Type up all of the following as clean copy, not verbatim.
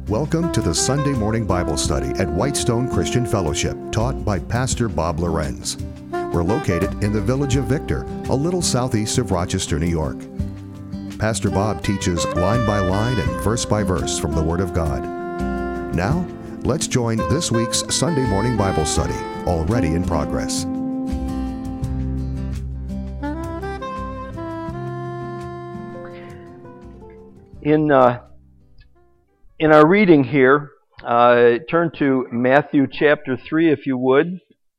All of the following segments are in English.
Welcome to the Sunday morning Bible study at Whitestone Christian Fellowship, taught by Pastor Bob Lorenz. We're located in the village of Victor, a little southeast of Rochester, New York. Pastor Bob teaches line by line and verse by verse from the Word of God. Now, let's join this week's Sunday morning Bible study, already in progress. In our reading here, turn to Matthew chapter 3, if you would.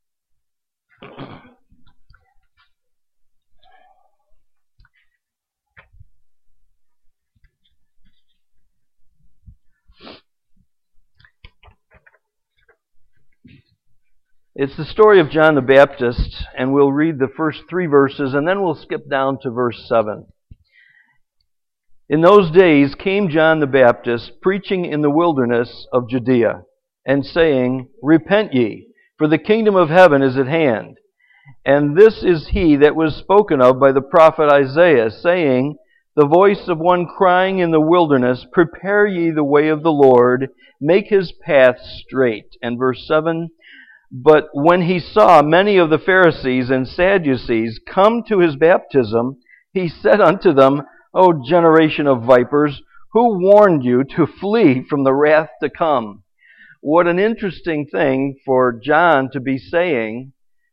It's the story of John the Baptist, and we'll read the first 3 verses, and then we'll skip down to verse 7. In those days came John the Baptist, preaching in the wilderness of Judea, and saying, Repent ye, for the kingdom of heaven is at hand. And this is he that was spoken of by the prophet Isaiah, saying, The voice of one crying in the wilderness, Prepare ye the way of the Lord, make his path straight. And verse 7, But when he saw many of the Pharisees and Sadducees come to his baptism, he said unto them, O generation of vipers, who warned you to flee from the wrath to come? What an interesting thing for John to be saying,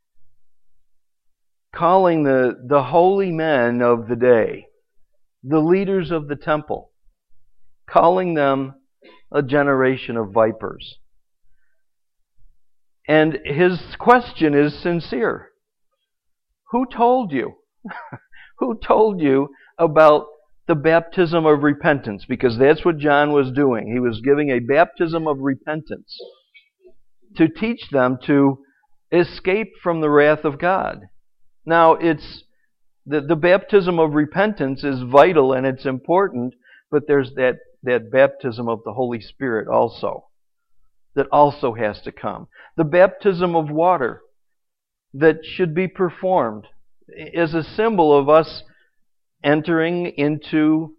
calling the holy men of the day, the leaders of the temple, calling them a generation of vipers. And his question is sincere. Who told you? Who told you about the baptism of repentance? Because that's what John was doing. He was giving a baptism of repentance to teach them to escape from the wrath of God. Now, it's the baptism of repentance is vital and it's important, but there's that baptism of the Holy Spirit also that also has to come. The baptism of water that should be performed is a symbol of us entering into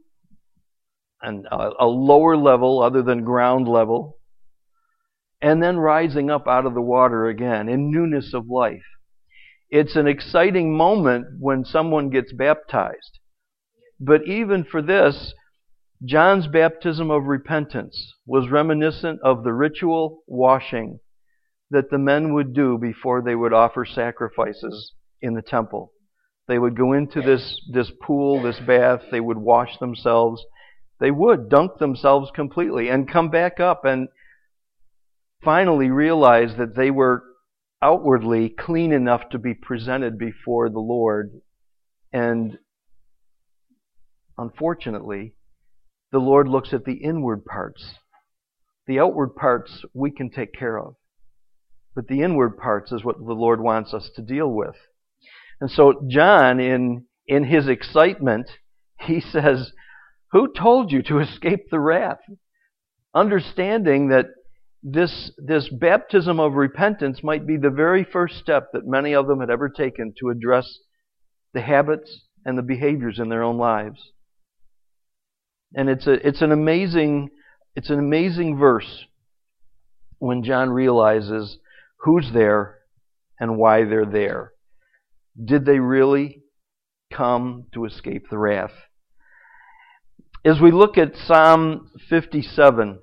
a lower level other than ground level, and then rising up out of the water again in newness of life. It's an exciting moment when someone gets baptized. But even for this, John's baptism of repentance was reminiscent of the ritual washing that the men would do before they would offer sacrifices in the temple. They would go into this pool, this bath, they would wash themselves, they would dunk themselves completely and come back up and finally realize that they were outwardly clean enough to be presented before the Lord. And unfortunately, the Lord looks at the inward parts. The outward parts we can take care of. But the inward parts is what the Lord wants us to deal with. And so John, in his excitement, he says, Who told you to escape the wrath? Understanding that this baptism of repentance might be the very first step that many of them had ever taken to address the habits and the behaviors in their own lives. And it's an amazing verse when John realizes who's there and why they're there. Did they really come to escape the wrath? As we look at Psalm 57,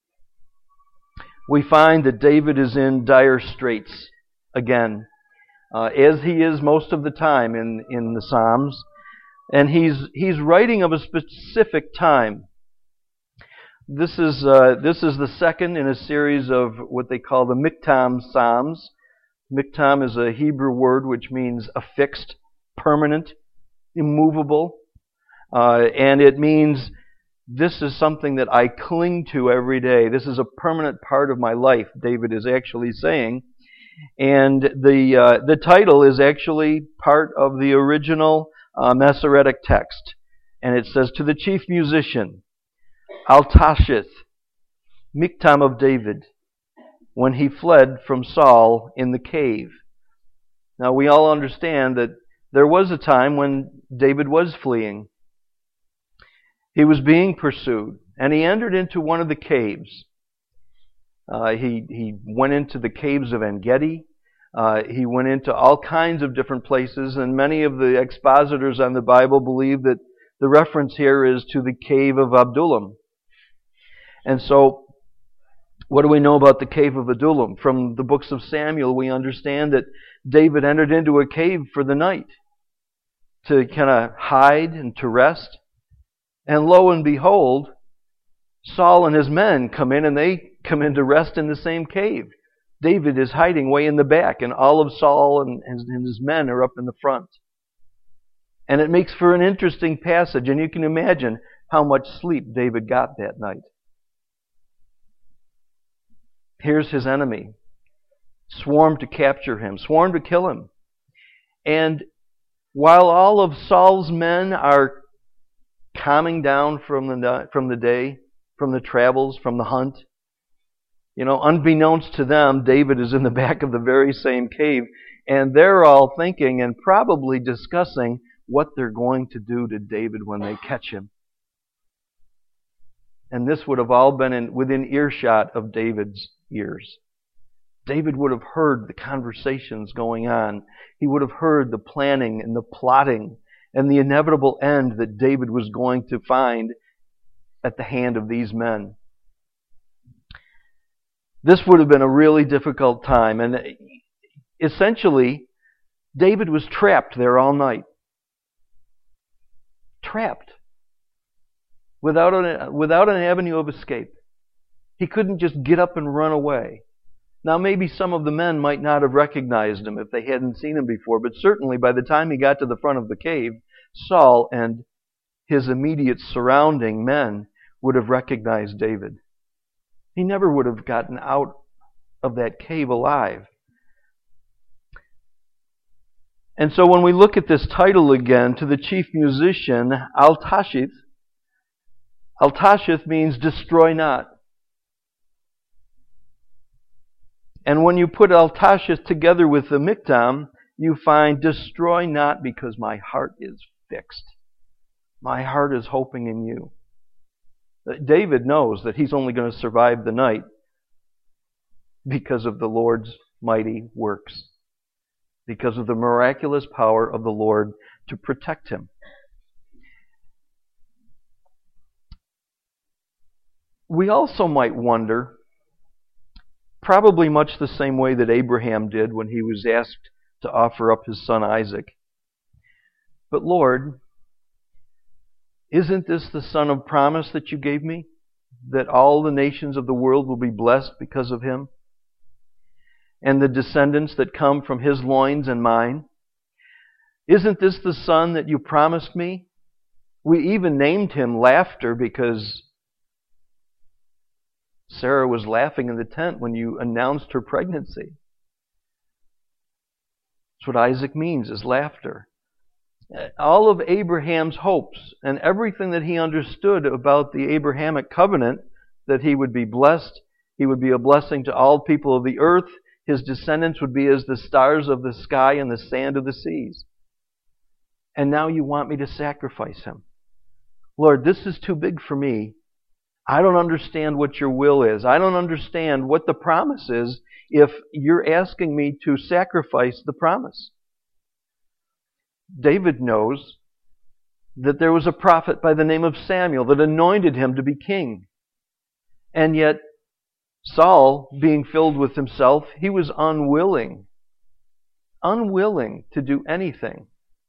we find that David is in dire straits again, as he is most of the time in the Psalms. And he's writing of a specific time. This is the second in a series of what they call the Miktam Psalms. Miktam is a Hebrew word which means affixed, permanent, immovable. And it means this is something that I cling to every day. This is a permanent part of my life, David is actually saying. And the title is actually part of the original Masoretic text. And it says, To the chief musician, Al-Tashith, Miktam of David, when he fled from Saul in the cave. Now we all understand that there was a time when David was fleeing. He was being pursued, And he entered into one of the caves. He went into the caves of En-Gedi. He went into all kinds of different places, and many of the expositors on the Bible believe that the reference here is to the cave of Adullam. And so, what do we know about the cave of Adullam? From the books of Samuel, we understand that David entered into a cave for the night to kind of hide and to rest. And lo and behold, Saul and his men come in, and they come in to rest in the same cave. David is hiding way in the back, and all of Saul and his men are up in the front. And it makes for an interesting passage, and you can imagine how much sleep David got that night. Here's his enemy, swarmed to capture him, swarmed to kill him. And while all of Saul's men are calming down from the day, from the travels, from the hunt, unbeknownst to them, David is in the back of the very same cave, and they're all thinking and probably discussing what they're going to do to David when they catch him. And this would have all been within earshot of David's ears. David would have heard the conversations going on. He would have heard the planning and the plotting and the inevitable end that David was going to find at the hand of these men. This would have been a really difficult time, and essentially, David was trapped there all night. Trapped. Without an avenue of escape. He couldn't just get up and run away. Now, maybe some of the men might not have recognized him if they hadn't seen him before, but certainly by the time he got to the front of the cave, Saul and his immediate surrounding men would have recognized David. He never would have gotten out of that cave alive. And so when we look at this title again, to the chief musician, Al-Tashith means destroy not. And when you put Al-Tashith together with the Miktam, you find destroy not because my heart is fixed. My heart is hoping in you. David knows that he's only going to survive the night because of the Lord's mighty works, because of the miraculous power of the Lord to protect him. We also might wonder, probably much the same way that Abraham did when he was asked to offer up his son Isaac, but Lord, isn't this the son of promise that you gave me? That all the nations of the world will be blessed because of him? And the descendants that come from his loins and mine? Isn't this the son that you promised me? We even named him Laughter because Sarah was laughing in the tent when you announced her pregnancy. That's what Isaac means, is laughter. All of Abraham's hopes and everything that he understood about the Abrahamic covenant, that he would be blessed, he would be a blessing to all people of the earth, his descendants would be as the stars of the sky and the sand of the seas. And now you want me to sacrifice him. Lord, this is too big for me. I don't understand what your will is. I don't understand what the promise is if you're asking me to sacrifice the promise. David knows that there was a prophet by the name of Samuel that anointed him to be king. And yet, Saul, being filled with himself, he was unwilling to do anything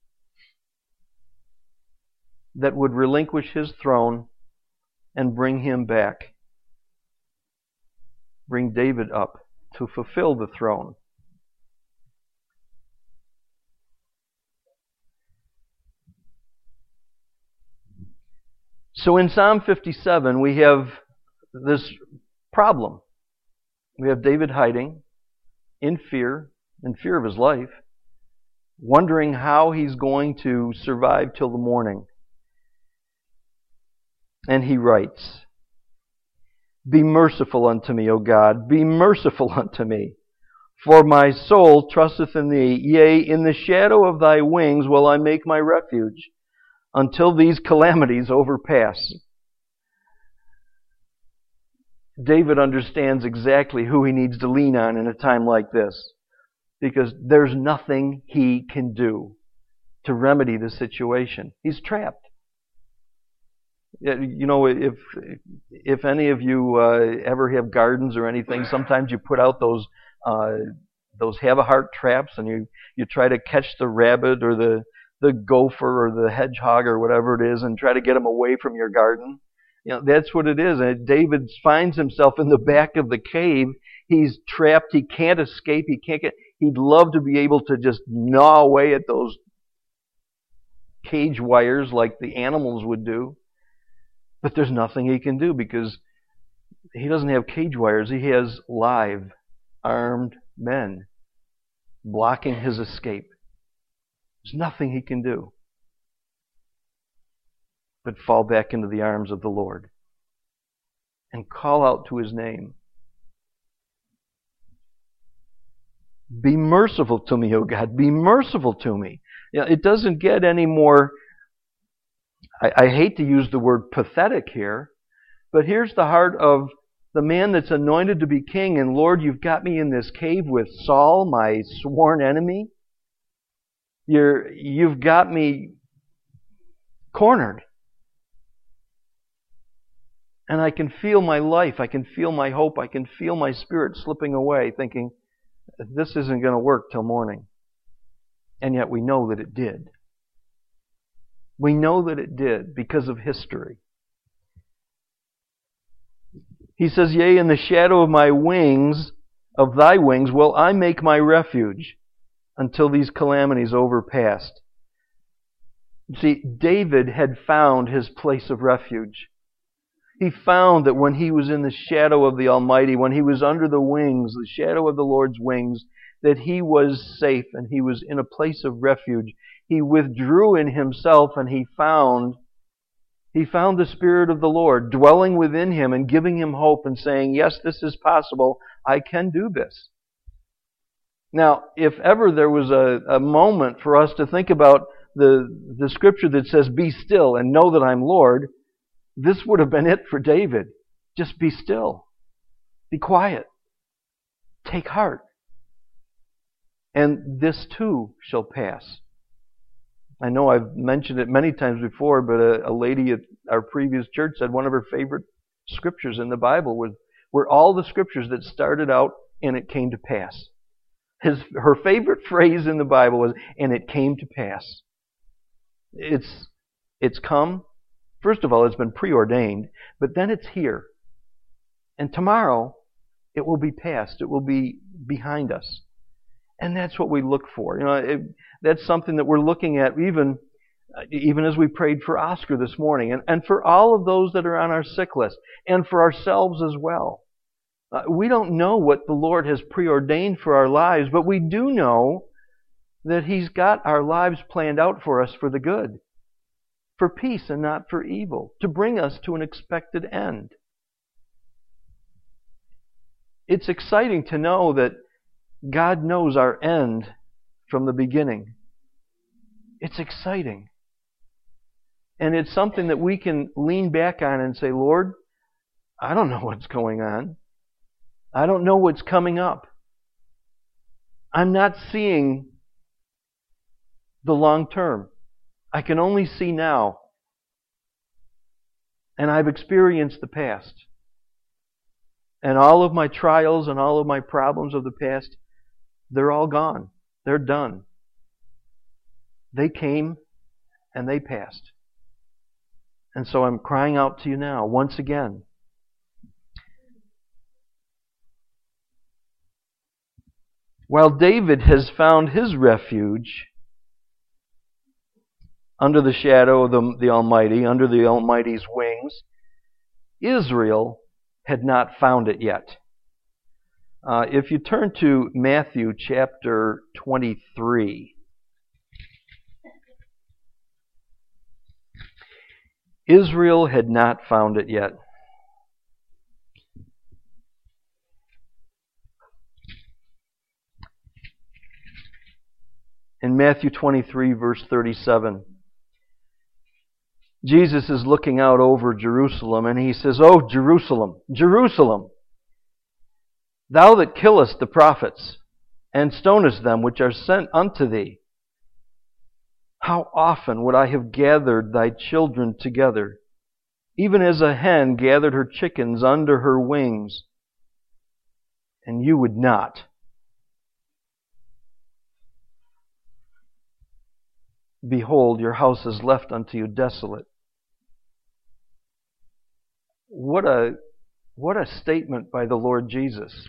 that would relinquish his throne and bring him back. Bring David up to fulfill the throne. So in Psalm 57, we have this problem. We have David hiding in fear of his life, wondering how he's going to survive till the morning. And he writes, "Be merciful unto me, O God, be merciful unto me. For my soul trusteth in thee. Yea, in the shadow of thy wings will I make my refuge, until these calamities overpass." David understands exactly who he needs to lean on in a time like this, because there's nothing he can do to remedy the situation. He's trapped. You know, if any of you ever have gardens or anything, sometimes you put out those have-a-heart traps, and you try to catch the rabbit or the gopher or the hedgehog or whatever it is, and try to get them away from your garden. You know, that's what it is. And David finds himself in the back of the cave. He's trapped. He can't escape. He'd love to be able to just gnaw away at those cage wires like the animals would do. But there's nothing he can do, because he doesn't have cage wires. He has live, armed men blocking his escape. There's nothing he can do but fall back into the arms of the Lord and call out to His name. Be merciful to me, O God. Be merciful to me. You know, it doesn't get any more, I hate to use the word pathetic here, but here's the heart of the man that's anointed to be king, and Lord, you've got me in this cave with Saul, my sworn enemy. You've got me cornered. And I can feel my life, I can feel my hope, I can feel my spirit slipping away, thinking, this isn't going to work till morning. And yet we know that it did. We know that it did because of history. He says, yea, in the shadow of my wings, of thy wings, will I make my refuge until these calamities overpassed. See, David had found his place of refuge. He found that when he was in the shadow of the Almighty, when he was under the wings, the shadow of the Lord's wings, that he was safe and he was in a place of refuge. He withdrew in himself, and he found the Spirit of the Lord dwelling within him and giving him hope and saying, yes, this is possible. I can do this. Now, if ever there was a moment for us to think about the scripture that says, be still and know that I'm Lord, this would have been it for David. Just be still. Be quiet. Take heart. And this too shall pass. I know I've mentioned it many times before, but a lady at our previous church said one of her favorite scriptures in the Bible were all the scriptures that started out, and it came to pass. Her favorite phrase in the Bible was, and it came to pass. It's come. First of all, it's been preordained, but then it's here. And tomorrow, it will be past. It will be behind us. And that's what we look for. You know, that's something that we're looking at even as we prayed for Oscar this morning, and for all of those that are on our sick list, and for ourselves as well. We don't know what the Lord has preordained for our lives, but we do know that He's got our lives planned out for us for the good, for peace and not for evil, to bring us to an expected end. It's exciting to know that God knows our end from the beginning. It's exciting. And it's something that we can lean back on and say, Lord, I don't know what's going on. I don't know what's coming up. I'm not seeing the long term. I can only see now. And I've experienced the past. And all of my trials and all of my problems of the past, they're all gone. They're done. They came and they passed. And so I'm crying out to you now, once again. While David has found his refuge under the shadow of the Almighty, under the Almighty's wings, Israel had not found it yet. If you turn to Matthew chapter 23, Israel had not found it yet. In Matthew 23, verse 37, Jesus is looking out over Jerusalem, and He says, "Oh, Jerusalem, Jerusalem, Thou that killest the prophets, and stonest them which are sent unto thee, how often would I have gathered thy children together, even as a hen gathered her chickens under her wings, and you would not. Behold, your house is left unto you desolate. What a statement by the Lord Jesus.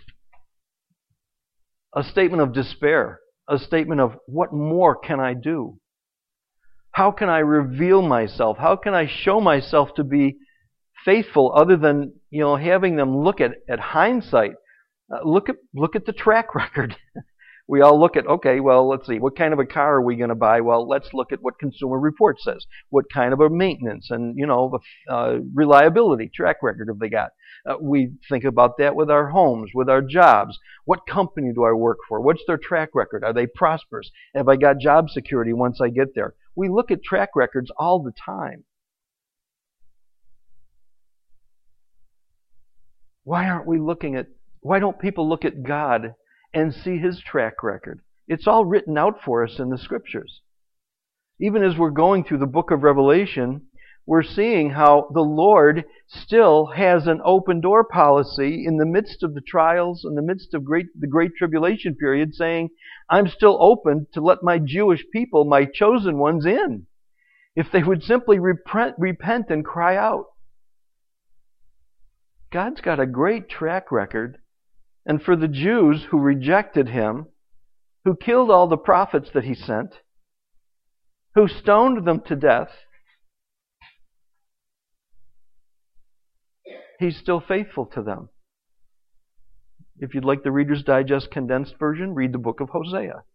A statement of despair. A statement of, what more can I do? How can I reveal myself? How can I show myself to be faithful other than, having them look at hindsight? Look at the track record. We all look at, okay, well, let's see, what kind of a car are we going to buy? Well, let's look at what Consumer Report says. What kind of a maintenance and, reliability track record have they got? We think about that with our homes, with our jobs. What company do I work for? What's their track record? Are they prosperous? Have I got job security once I get there? We look at track records all the time. Why don't people look at God and see His track record? It's all written out for us in the Scriptures. Even as we're going through the book of Revelation, we're seeing how the Lord still has an open door policy in the midst of the trials, in the midst of the great tribulation period, saying, I'm still open to let my Jewish people, my chosen ones, in, if they would simply repent and cry out. God's got a great track record. And for the Jews who rejected Him, who killed all the prophets that He sent, who stoned them to death, He's still faithful to them. If you'd like the Reader's Digest condensed version, read the book of Hosea.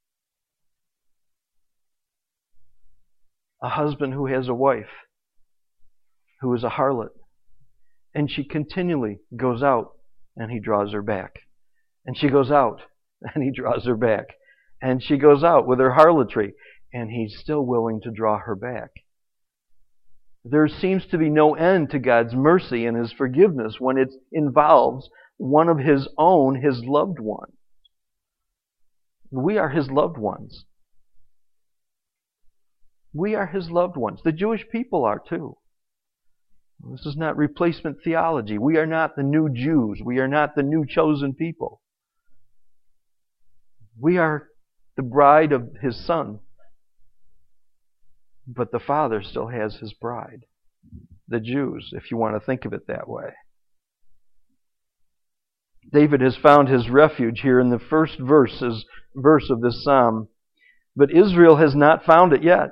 A husband who has a wife who is a harlot, and she continually goes out and he draws her back. And she goes out and he draws her back. And she goes out with her harlotry, and he's still willing to draw her back. There seems to be no end to God's mercy and His forgiveness when it involves one of His own, His loved ones. We are His loved ones. We are His loved ones. The Jewish people are too. This is not replacement theology. We are not the new Jews. We are not the new chosen people. We are the bride of His Son. But the Father still has His bride. The Jews, if you want to think of it that way. David has found his refuge here in the first verse of this psalm. But Israel has not found it yet.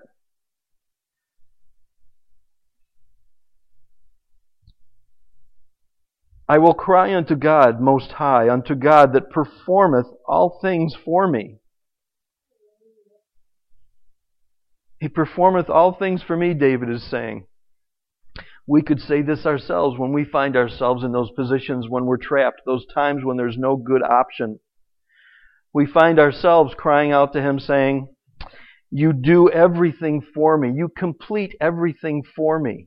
I will cry unto God most high, unto God that performeth all things for me. He performeth all things for me, David is saying. We could say this ourselves when we find ourselves in those positions when we're trapped, those times when there's no good option. We find ourselves crying out to Him saying, You do everything for me. You complete everything for me.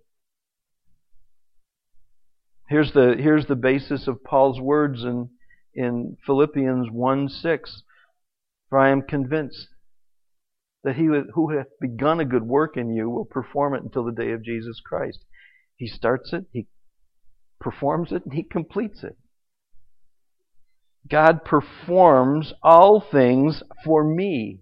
Here's the basis of Paul's words in Philippians 1:6. For I am convinced that He who hath begun a good work in you will perform it until the day of Jesus Christ. He starts it, He performs it, and He completes it. God performs all things for me.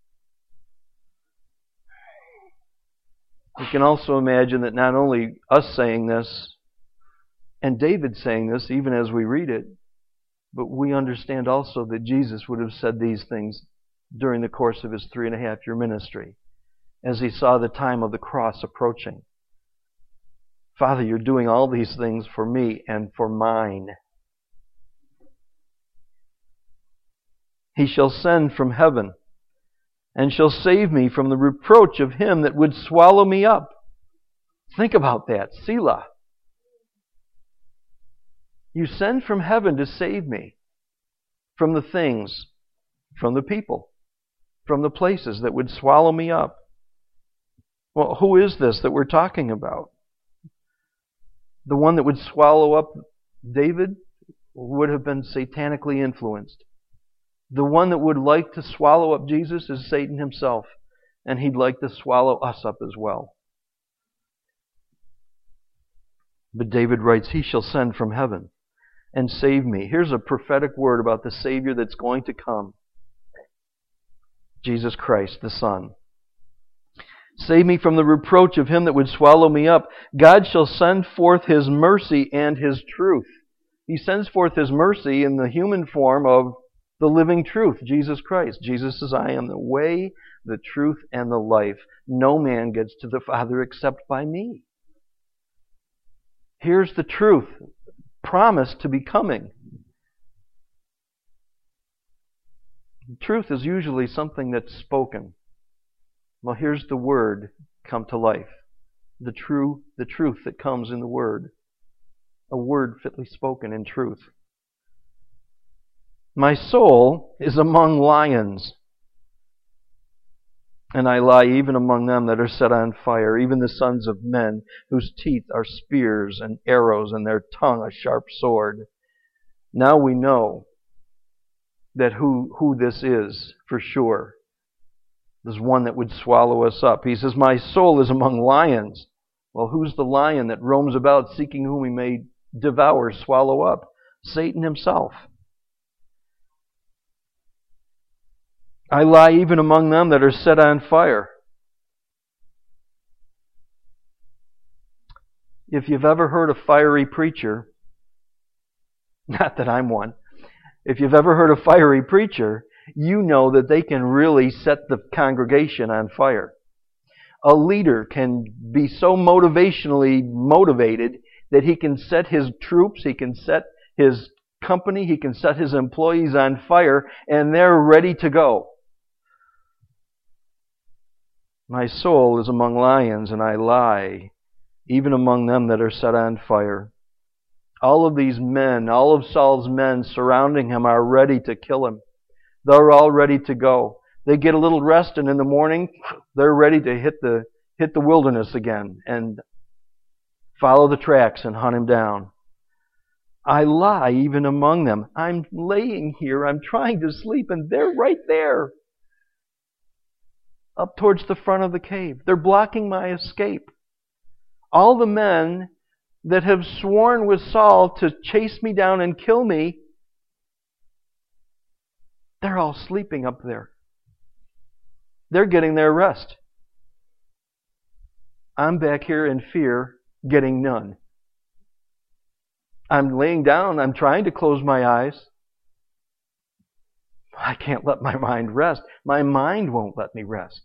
We can also imagine that not only us saying this, and David saying this, even as we read it, but we understand also that Jesus would have said these things during the course of His 3.5-year ministry, as He saw the time of the cross approaching. Father, You're doing all these things for me and for mine. He shall send from heaven, and shall save me from the reproach of him that would swallow me up. Think about that. Selah. You send from heaven to save me from the things, from the people, from the places that would swallow me up. Well, who is this that we're talking about? The one that would swallow up David? would have been satanically influenced. The one that would like to swallow up Jesus is Satan himself, and he'd like to swallow us up as well. But David writes, He shall send from heaven and save me. Here's a prophetic word about the Savior that's going to come. Jesus Christ, the Son. Save me from the reproach of him that would swallow me up. God shall send forth His mercy and His truth. He sends forth His mercy in the human form of the living truth, Jesus Christ. Jesus says, I am the way, the truth, and the life. No man gets to the Father except by me. Here's the truth, promised to be coming. Truth is usually something that's spoken. Well, here's the Word come to life. The truth that comes in the Word. A word fitly spoken in truth. My soul is among lions, and I lie even among them that are set on fire, even the sons of men, whose teeth are spears and arrows, and their tongue a sharp sword. Now we know that who this is for sure. There's one that would swallow us up. He says, my soul is among lions. Well, who's the lion that roams about seeking whom he may devour, swallow up? Satan himself. I lie even among them that are set on fire. If you've ever heard a fiery preacher, not that I'm one, if you've ever heard a fiery preacher, you know that they can really set the congregation on fire. A leader can be so motivationally motivated that he can set his troops, he can set his company, he can set his employees on fire, and they're ready to go. My soul is among lions, and I lie, even among them that are set on fire. All of these men, all of Saul's men surrounding him are ready to kill him. They're all ready to go. They get a little rest, and in the morning, they're ready to hit the wilderness again and follow the tracks and hunt him down. I lie even among them. I'm laying here, I'm trying to sleep, and they're right there, up towards the front of the cave. They're blocking my escape. All the men that have sworn with Saul to chase me down and kill me, they're all sleeping up there. They're getting their rest. I'm back here in fear, getting none. I'm laying down, I'm trying to close my eyes. I can't let my mind rest. My mind won't let me rest.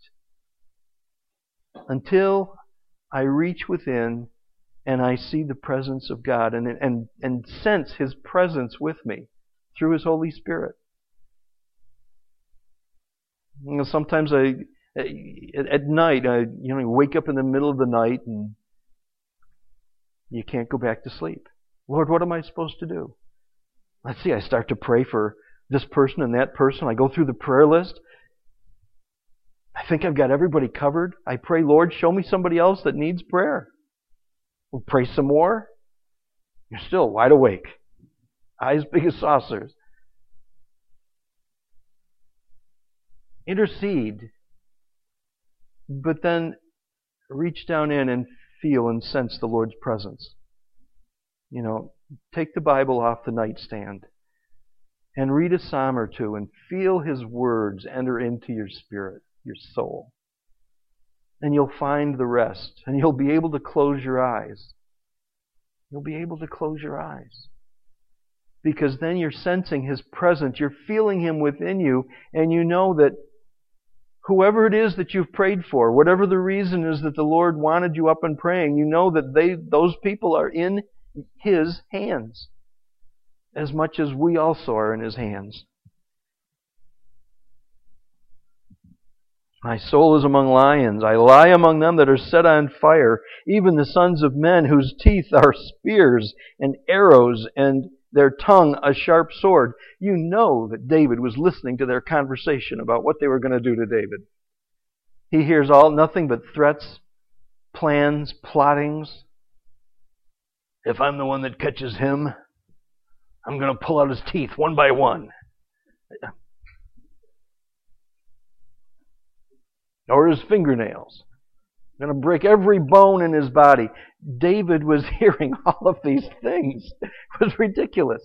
Until I reach within and I see the presence of God and sense His presence with me through His Holy Spirit. You know, sometimes at night, you wake up in the middle of the night and you can't go back to sleep. Lord, what am I supposed to do? Let's see, I start to pray for this person and that person. I go through the prayer list. I think I've got everybody covered. I pray, Lord, show me somebody else that needs prayer. We'll pray some more. You're still wide awake. Eyes big as saucers. Intercede. But then reach down in and feel and sense the Lord's presence. Take the Bible off the nightstand and read a psalm or two and feel His words enter into your spirit, your soul. And you'll find the rest, and you'll be able to close your eyes. You'll be able to close your eyes. Because then you're sensing His presence, you're feeling Him within you, and you know that whoever it is that you've prayed for, whatever the reason is that the Lord wanted you up and praying, you know that those people are in His hands, as much as we also are in His hands. My soul is among lions. I lie among them that are set on fire, even the sons of men whose teeth are spears and arrows, and their tongue a sharp sword. You know that David was listening to their conversation about what they were going to do to David. He hears nothing but threats, plans, plottings. If I'm the one that catches him, I'm going to pull out his teeth one by one. Or his fingernails. I'm going to break every bone in his body. David was hearing all of these things. It was ridiculous.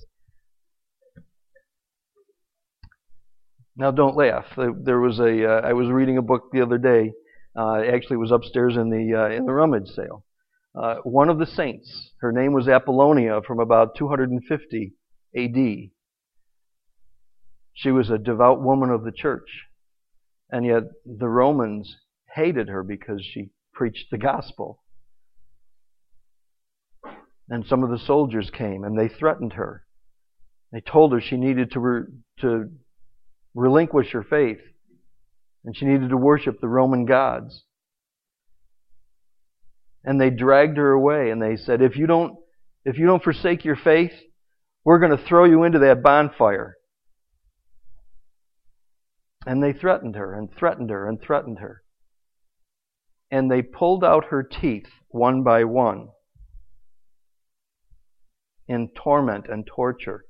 Now, don't laugh. There was I was reading a book the other day. Actually, it was upstairs in the rummage sale. One of the saints, her name was Apollonia, from about 250 A.D. She was a devout woman of the church, and yet the Romans hated her because she preached the gospel. And some of the soldiers came and they threatened her. They told her she needed to relinquish her faith, and she needed to worship the Roman gods. And they dragged her away, and they said, if you don't forsake your faith, we're going to throw you into that bonfire. And they threatened her and threatened her and threatened her. And they pulled out her teeth one by one in torment and torture.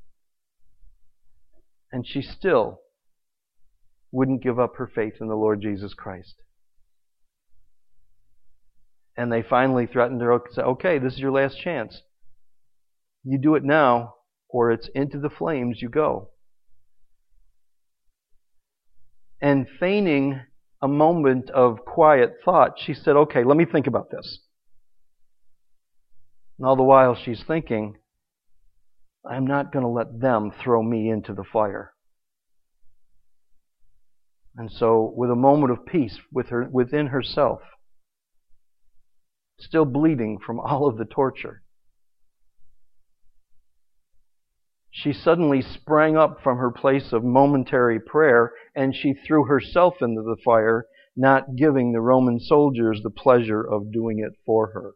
And she still wouldn't give up her faith in the Lord Jesus Christ. And they finally threatened her, said, okay, this is your last chance. You do it now, or it's into the flames you go. And feigning a moment of quiet thought, she said, okay, let me think about this. And all the while she's thinking, I'm not going to let them throw me into the fire. And so, with a moment of peace within herself, still bleeding from all of the torture, she suddenly sprang up from her place of momentary prayer, and she threw herself into the fire, not giving the Roman soldiers the pleasure of doing it for her.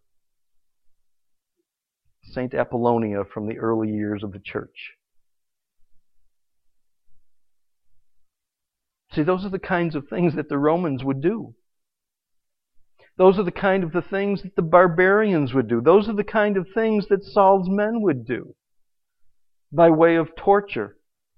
Saint Apollonia from the early years of the church. See, those are the kinds of things that the Romans would do. Those are the kind of the things that the barbarians would do. Those are the kind of things that Saul's men would do by way of torture.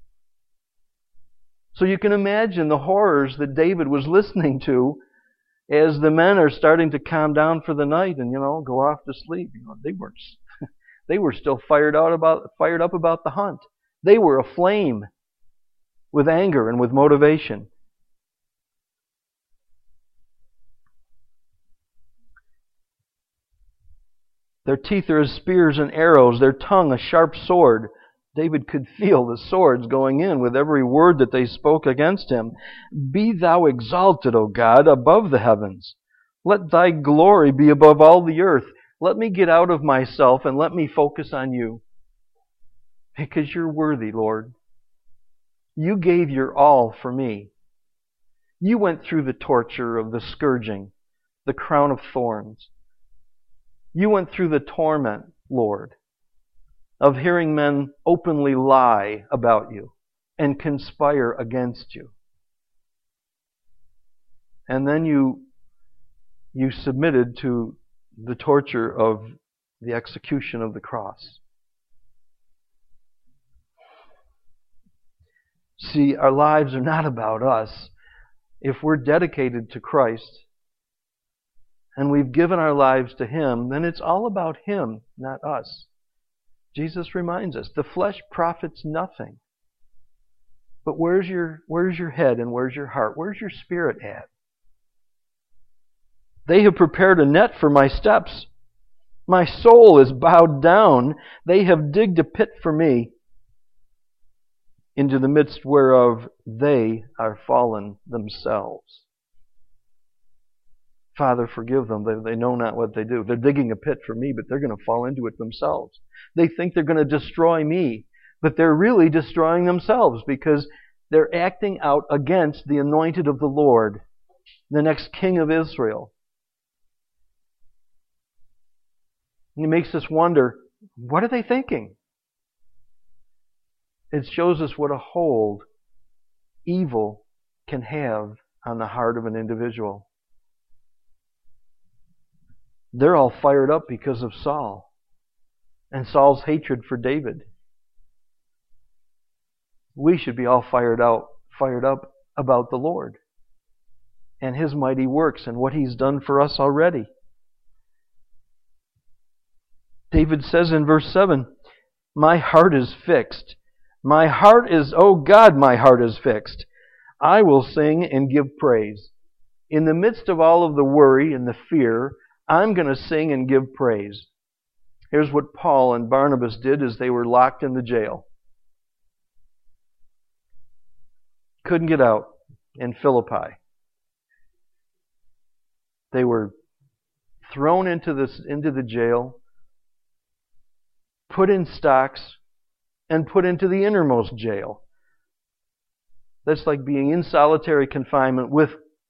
So you can imagine the horrors that David was listening to as the men are starting to calm down for the night and, go off to sleep. They were still fired up about the hunt. They were aflame with anger and with motivation. Their teeth are as spears and arrows, their tongue a sharp sword. David could feel the swords going in with every word that they spoke against him. Be thou exalted, O God, above the heavens. Let thy glory be above all the earth. Let me get out of myself and let me focus on you. Because you're worthy, Lord. You gave your all for me. You went through the torture of the scourging, the crown of thorns. You went through the torment, Lord, of hearing men openly lie about you and conspire against you. And then you submitted to the torture of the execution of the cross. See, our lives are not about us. If we're dedicated to Christ and we've given our lives to Him, then it's all about Him, not us. Jesus reminds us, the flesh profits nothing. But where's your head and where's your heart? Where's your spirit at? They have prepared a net for my steps. My soul is bowed down. They have digged a pit for me, into the midst whereof they are fallen themselves. Father, forgive them. They know not what they do. They're digging a pit for me, but they're going to fall into it themselves. They think they're going to destroy me, but they're really destroying themselves because they're acting out against the anointed of the Lord, the next king of Israel. It makes us wonder, what are they thinking? It shows us what a hold evil can have on the heart of an individual. They're all fired up because of Saul and Saul's hatred for David. we should be all fired up about the Lord and His mighty works and what He's done for us already. David says in verse 7, my heart is fixed. My heart is, oh God, my heart is fixed. I will sing and give praise. In the midst of all of the worry and the fear, I'm going to sing and give praise. Here's what Paul and Barnabas did as they were locked in the jail. Couldn't get out in Philippi. They were thrown into the jail, put in stocks, and put into the innermost jail. That's like being in solitary confinement with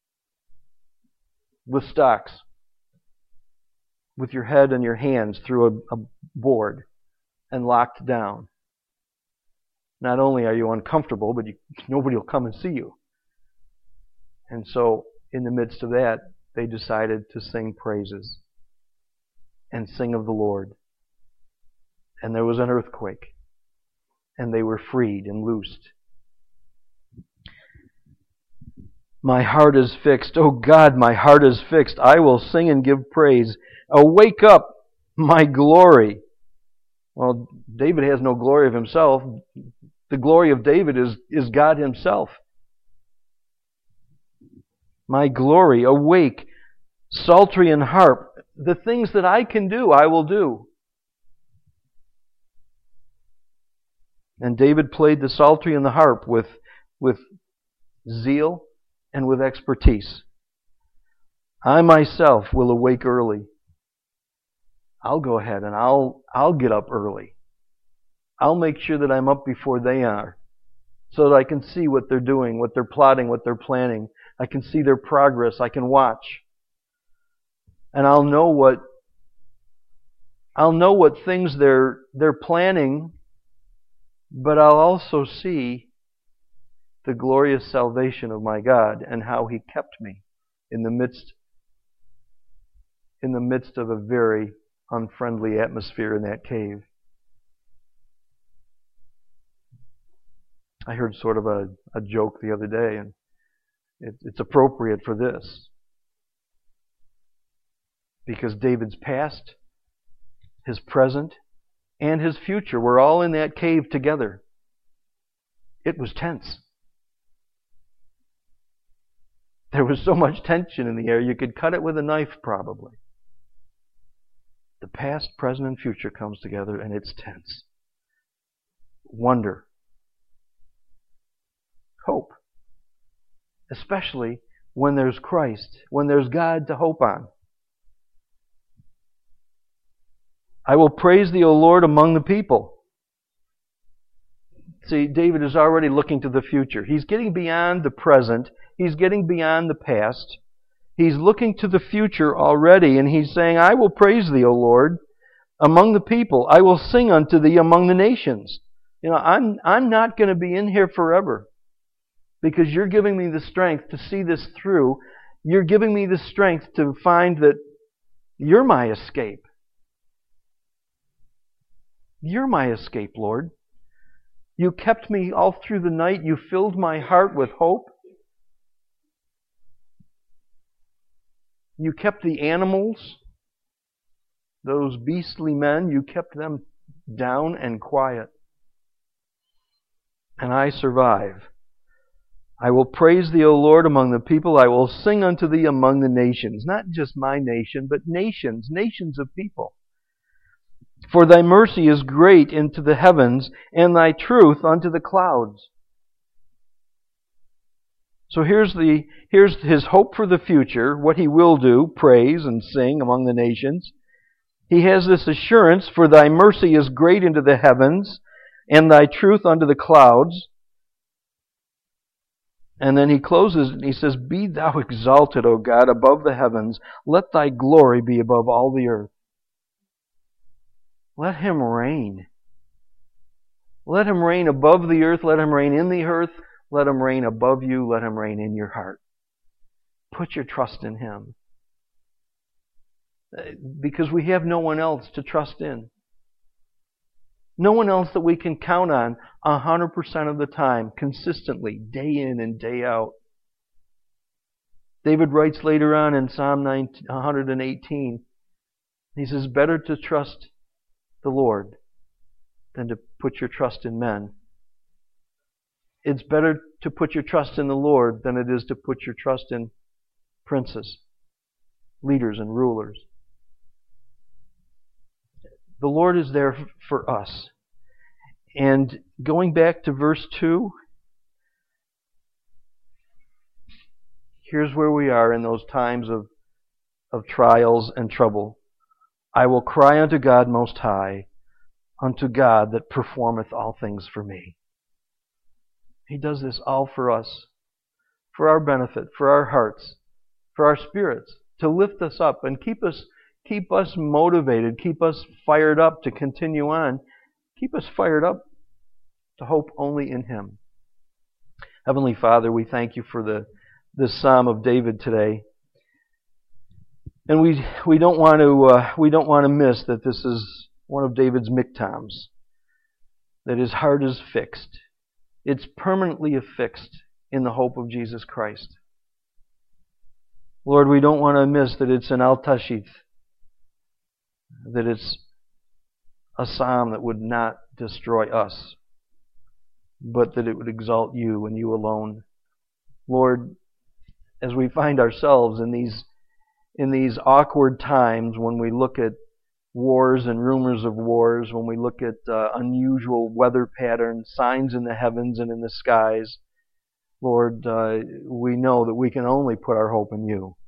stocks, with your head and your hands through a board and locked down. Not only are you uncomfortable, but nobody will come and see you. And so, in the midst of that, they decided to sing praises and sing of the Lord. And there was an earthquake, and they were freed and loosed. My heart is fixed. Oh God, my heart is fixed. I will sing and give praise. Awake up, my glory. Well, David has no glory of himself. The glory of David is God Himself. My glory, awake, psaltery and harp. The things that I can do, I will do. And David played the psaltery and the harp with zeal and with expertise. I myself will awake early. I'll go ahead and I'll get up early. I'll make sure that I'm up before they are, so that I can see what they're doing, what they're plotting, what they're planning. I can see their progress. I can watch. And I'll know what things they're planning, but I'll also see the glorious salvation of my God and how He kept me in the midst of a very unfriendly atmosphere in that cave. I heard sort of a joke the other day, and it's appropriate for this. Because David's past, his present, and his future were all in that cave together. It was tense. There was so much tension in the air, you could cut it with a knife probably. The past, present, and future comes together, and it's tense. Wonder. Hope. Especially when there's Christ, when there's God to hope on. I will praise Thee, O Lord, among the people. See, David is already looking to the future. He's getting beyond the present. He's getting beyond the past. He's looking to the future already, and he's saying, I will praise Thee, O Lord, among the people. I will sing unto Thee among the nations. You know, I'm not going to be in here forever, because You're giving me the strength to see this through. You're giving me the strength to find that You're my escape. You're my escape, Lord. You kept me all through the night. You filled my heart with hope. You kept the animals, those beastly men, You kept them down and quiet. And I survive. I will praise Thee, O Lord, among the people. I will sing unto Thee among the nations. Not just my nation, but nations of people. For Thy mercy is great into the heavens, and Thy truth unto the clouds. So here's his hope for the future, what he will do, praise and sing among the nations. He has this assurance, for Thy mercy is great into the heavens, and Thy truth unto the clouds. And then he closes and he says, Be Thou exalted, O God, above the heavens. Let Thy glory be above all the earth. Let Him reign. Let Him reign above the earth. Let Him reign in the earth. Let Him reign above you. Let Him reign in your heart. Put your trust in Him. Because we have no one else to trust in. No one else that we can count on 100% of the time, consistently, day in and day out. David writes later on in Psalm 118, he says, better to trust the Lord than to put your trust in men. It's better to put your trust in the Lord than it is to put your trust in princes, leaders, and rulers. The Lord is there for us. And going back to verse 2, here's where we are in those times of trials and trouble. I will cry unto God Most High, unto God that performeth all things for me. He does this all for us, for our benefit, for our hearts, for our spirits, to lift us up and keep us motivated, keep us fired up to continue on, keep us fired up to hope only in Him. Heavenly Father, we thank You for this Psalm of David today. And we don't want to miss that this is one of David's miktams, that his heart is fixed. It's permanently affixed in the hope of Jesus Christ. Lord, we don't want to miss that it's an al-tashith, that it's a psalm that would not destroy us, but that it would exalt You and You alone. Lord, as we find ourselves in these awkward times when we look at wars and rumors of wars, when we look at unusual weather patterns, signs in the heavens and in the skies, Lord, we know that we can only put our hope in You.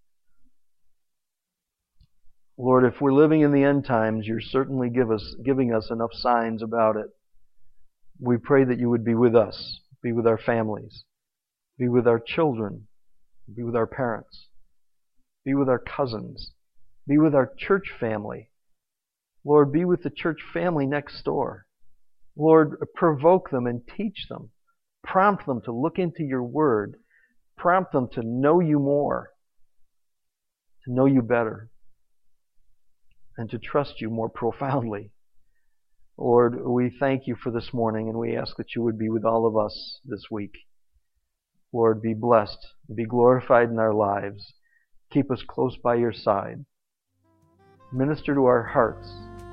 Lord, if we're living in the end times, You're certainly giving us enough signs about it. We pray that You would be with us, be with our families, be with our children, be with our parents, be with our cousins, be with our church family. Lord, be with the church family next door. Lord, provoke them and teach them. Prompt them to look into Your Word. Prompt them to know You more, to know You better, and to trust You more profoundly. Lord, we thank You for this morning, and we ask that You would be with all of us this week. Lord, be blessed, be glorified in our lives. Keep us close by Your side. Minister to our hearts,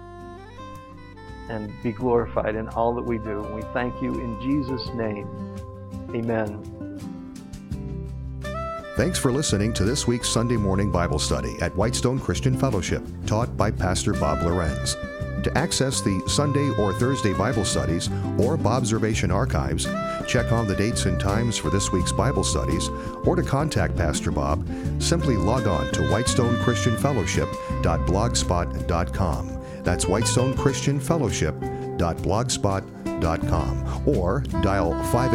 and be glorified in all that we do. And we thank You in Jesus' name. Amen. Thanks for listening to this week's Sunday morning Bible study at Whitestone Christian Fellowship, taught by Pastor Bob Lorenz. To access the Sunday or Thursday Bible studies or Bobservation archives, check on the dates and times for this week's Bible studies, or to contact Pastor Bob, simply log on to whitestonechristianfellowship.blogspot.com. That's whitestonechristianfellowship.blogspot.com, or dial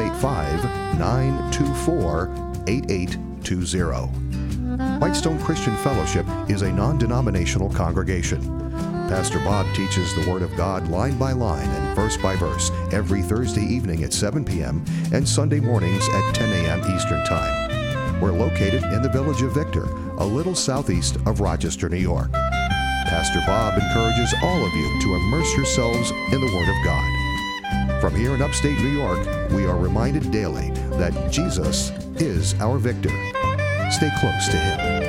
585-924-8820. Whitestone Christian Fellowship is a non-denominational congregation. Pastor Bob teaches the Word of God line by line and verse by verse every Thursday evening at 7 p.m. and Sunday mornings at 10 a.m. Eastern Time. We're located in the village of Victor, a little southeast of Rochester, New York. Pastor Bob encourages all of you to immerse yourselves in the Word of God. From here in upstate New York, we are reminded daily that Jesus is our victor. Stay close to Him.